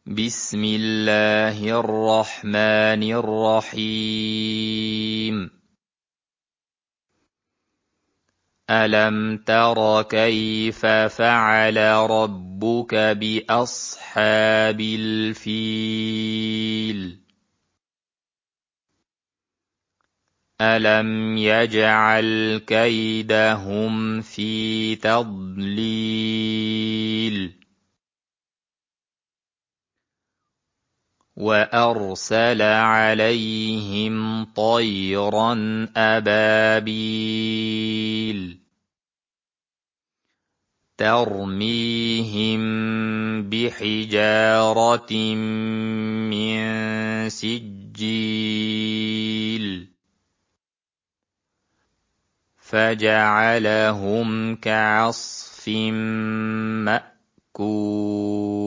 بسم الله الرحمن الرحيم ألم تر كيف فعل ربك بأصحاب الفيل ألم يجعل كيدهم في تضليل وأرسل عليهم طيرا أبابيل ترميهم بحجارة من سجيل فجعلهم كعصف مأكول